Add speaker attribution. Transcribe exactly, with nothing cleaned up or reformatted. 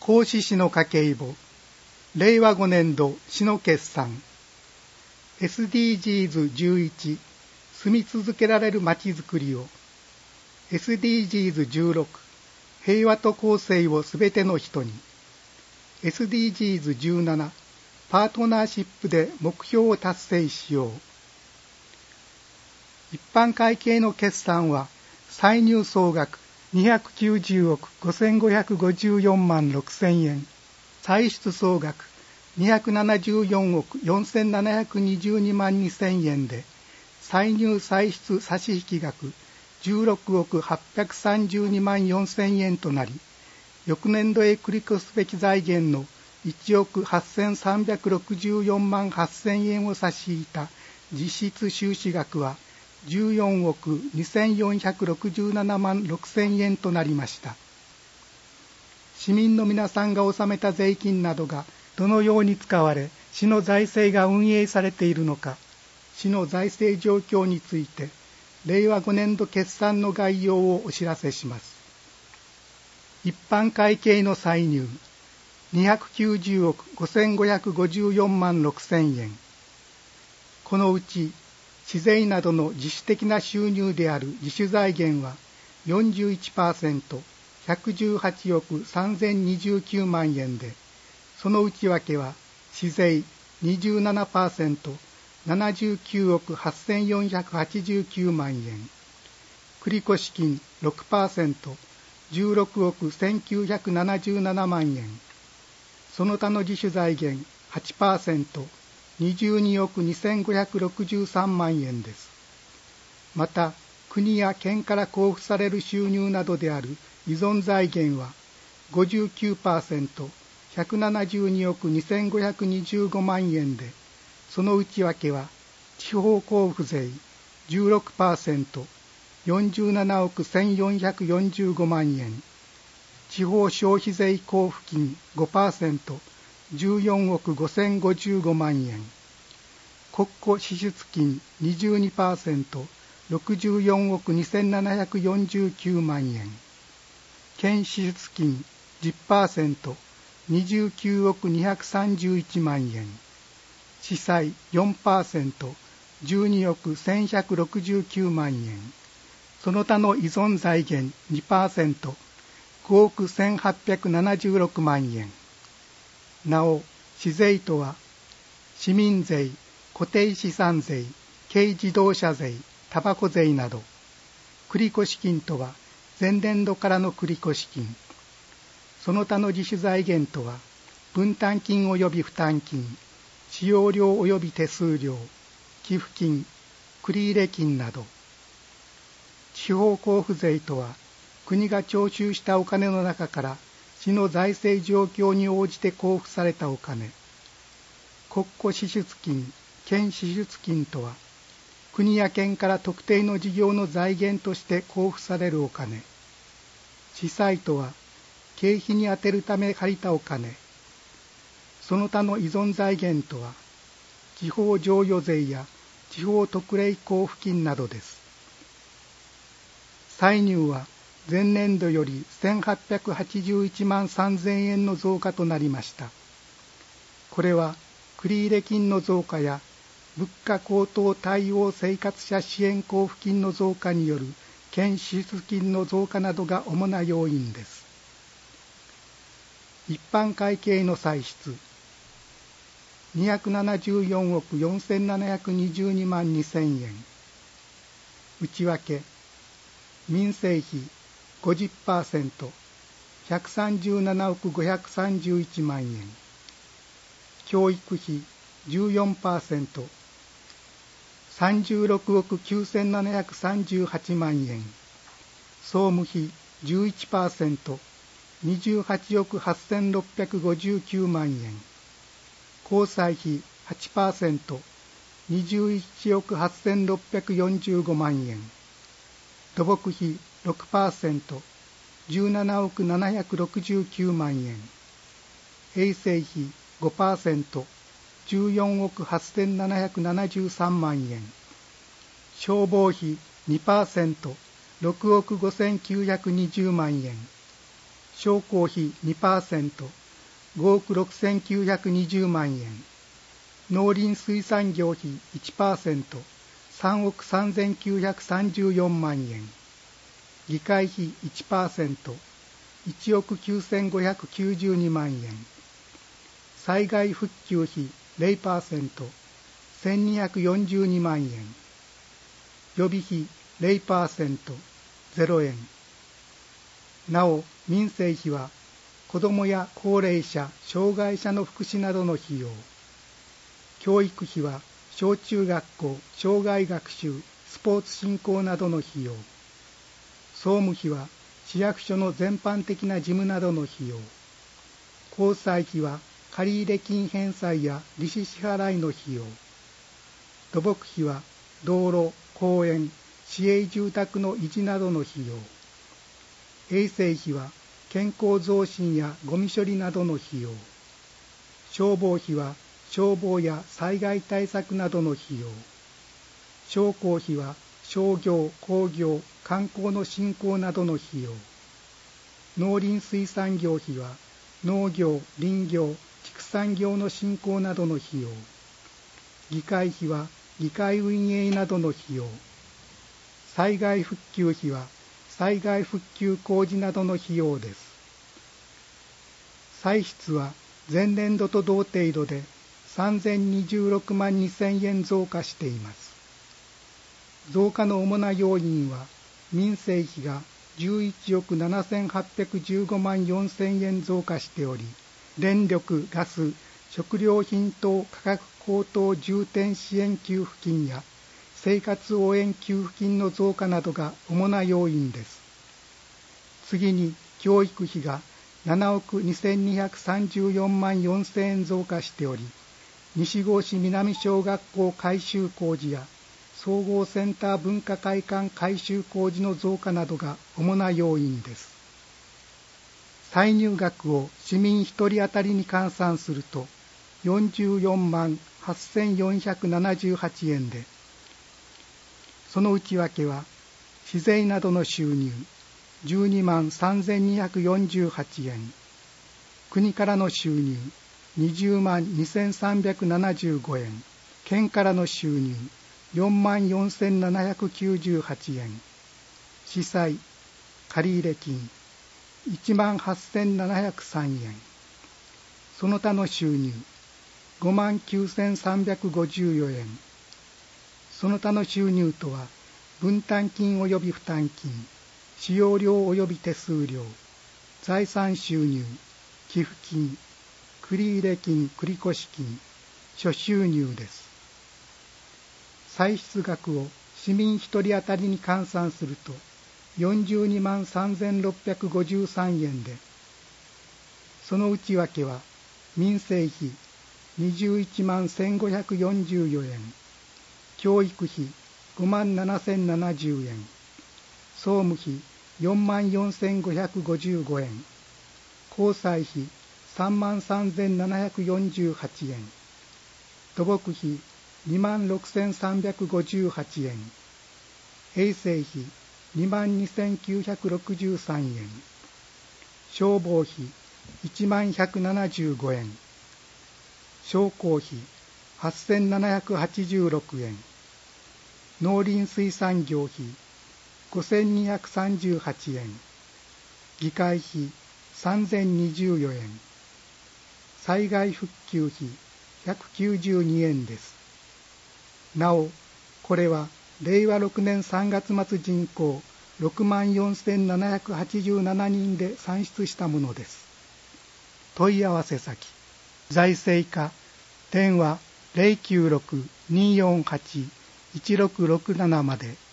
Speaker 1: 孔子氏の家計簿、れいわごねんど市の決算、エスディージーズじゅういち、住み続けられるまちづくりを、エスディージーズじゅうろく、平和と公正をすべての人に、エスディージーズじゅうなな、パートナーシップで目標を達成しよう。一般会計の決算は、歳入総額にひゃくきゅうじゅうおくごせんごひゃくごじゅうよんまんろくせんえん、歳出総額にひゃくななじゅうよんおくよんせんななひゃくにじゅうにまんにせんえんで、歳入歳出差引額じゅうろくおくはっぴゃくさんじゅうにまんよんせんえんとなり、翌年度へ繰り越すべき財源のいちおくはっせんさんびゃくろくじゅうよんまんはっせんえんを差し引いた実質収支額はじゅうよんおくにせんよんひゃくろくじゅうななまんろくせんえんとなりました。市民の皆さんが納めた税金などがどのように使われ、市の財政が運営されているのか、市の財政状況について、れいわごねんど決算の概要をお知らせします。一般会計の歳入、にひゃくきゅうじゅうおくごせんごひゃくごじゅうよんまんろくせんえん。このうち、市税などの自主的な収入である自主財源は よんじゅういちパーセント、ひゃくじゅうはちおくさんぜんにじゅうきゅうまんえんで、その内訳は市税 にじゅうななパーセント、ななじゅうきゅうおくはっせんよんひゃくはちじゅうきゅうまんえん、繰越金 ろくパーセント、じゅうろくおくせんきゅうひゃくななじゅうななまんえん、その他の自主財源 はちパーセント、にじゅうにおくにせんごひゃくろくじゅうさんまんえんです。また、国や県から交付される収入などである依存財源は ごじゅうきゅうパーセント、ひゃくななじゅうにおくにせんごひゃくにじゅうごまんえんで、その内訳は地方交付税 じゅうろくパーセント、よんじゅうななおくせんよんひゃくよんじゅうごまんえん、地方消費税交付金 ごパーセント、じゅうよんおくごせんごじゅうごまんえん、国庫支出金 にじゅうにパーセント、ろくじゅうよんおくにせんななひゃくよんじゅうきゅうまんえん、県支出金 じゅっパーセント、にじゅうきゅうおくにひゃくさんじゅういちまんえん、市債 よんパーセント、じゅうにおくせんひゃくろくじゅうきゅうまんえん、その他の依存財源 にパーセント、ごおくせんはっぴゃくななじゅうろくまんえん。なお、市税とは、市民税、固定資産税、軽自動車税、タバコ税など、繰越金とは、前年度からの繰越金、その他の自主財源とは、分担金及び負担金、使用料及び手数料、寄付金、繰入金など、地方交付税とは、国が徴収したお金の中から、市の財政状況に応じて交付されたお金。国庫支出金、県支出金とは、国や県から特定の事業の財源として交付されるお金。市債とは、経費に充てるため借りたお金。その他の依存財源とは、地方譲与税や地方特例交付金などです。歳入は、前年度よりせんはっぴゃくはちじゅういちまんさんぜんえんの増加となりました。これは、繰入金の増加や、物価高騰対応生活者支援交付金の増加による県支出金の増加などが主な要因です。一般会計の歳出、にひゃくななじゅうよんおくよんせんななひゃくにじゅうにまんにせんえん。内訳、民生費、ごじゅっパーセント、ひゃくさんじゅうななおくごひゃくさんじゅういちまんえん、教育費 じゅうよんパーセント、さんじゅうろくおくきゅうせんななひゃくさんじゅうはちまんえん、総務費 じゅういちパーセント、にじゅうはちおくはっせんろっぴゃくごじゅうきゅうまんえん、交際費 はちパーセント、にじゅういちおくはっせんろっぴゃくよんじゅうごまんえん、土木費ろくパーセント、じゅうななおくななひゃくろくじゅうきゅうまんえん、衛生費 ごパーセント、じゅうよんおくはっせんななひゃくななじゅうさんまんえん、消防費 にパーセント、ろくおくごせんきゅうひゃくにじゅうまんえん、 商工費 にパーセント、ごおくろくせんきゅうひゃくにじゅうまんえん、農林水産業費 いちパーセント、さんおくさんぜんきゅうひゃくさんじゅうよんまんえん、議会費 いちパーセント、いちおくきゅうせんごひゃくきゅうじゅうにまんえん、災害復旧費 ゼロパーセント、せんにひゃくよんじゅうにまんえん、予備費 ゼロパーセント、ゼロえん。なお、民生費は、子どもや高齢者、障害者の福祉などの費用、教育費は、小中学校、障害学習、スポーツ振興などの費用、総務費は、市役所の全般的な事務などの費用、交際費は、借入金返済や利子支払いの費用、土木費は、道路、公園、市営住宅の維持などの費用、衛生費は健康増進やゴミ処理などの費用、消防費は消防や災害対策などの費用、商工費は商業、工業、観光の振興などの費用、農林水産業費は農業、林業、畜産業の振興などの費用、議会費は議会運営などの費用、災害復旧費は災害復旧工事などの費用です。歳出は前年度と同程度でさんぜんにじゅうろくまんにせんえん増加しています。増加の主な要因は、民生費がじゅういちおくななせんはっぴゃくじゅうごまんよんせんえん増加しており、電力・ガス、食料品等価格高騰重点支援給付金や生活応援給付金の増加などが主な要因です。次に、教育費がななおくにせんにひゃくさんじゅうよんまんよんせんえん増加しており、西郷市南小学校改修工事や総合センター文化会館改修工事の増加などが主な要因です。歳入額を市民ひとり当たりに換算するとよんじゅうよんまんはっせんよんひゃくななじゅうはちえんで、その内訳は市税などの収入じゅうにまんさんぜんにひゃくよんじゅうはちえん、国からの収入にじゅうまんにせんさんびゃくななじゅうごえん、県からの収入よんまんよんせんななひゃくきゅうじゅうはちえん、司債、借入金いちまんはっせんななひゃくさんえん、その他の収入ごまんきゅうせんさんびゃくごじゅうよえん、その他の収入とは、分担金及び負担金、使用料及び手数料、財産収入、寄付金、繰入金、繰越金、諸収入です。歳出額を市民一人当たりに換算すると、よんじゅうにまんさんぜんろっぴゃくごじゅうさんえんで、その内訳は、民生費にじゅういちまんせんごひゃくよんじゅうよえん、教育費ごまんななせんななじゅうえん、総務費よんまんよんせんごひゃくごじゅうごえん、交際費さんまんさんぜんななひゃくよんじゅうはちえん、土木費にまんろくせんさんびゃくごじゅうはちえん、衛生費にまんにせんきゅうひゃくろくじゅうさんえん、消防費いちまんひゃくななじゅうごえん、商工費はっせんななひゃくはちじゅうろくえん、農林水産業費ごせんにひゃくさんじゅうはちえん、議会費さんぜんにじゅうよえん、災害復旧費ひゃくきゅうじゅうにえんです。なお、これはれいわろくねんさんがつ末人口ろくまんよんせんななひゃくはちじゅうななにんで算出したものです。問い合わせ先、財政課、電話 ゼロきゅうろく にーよんはち いちろくろくなな まで。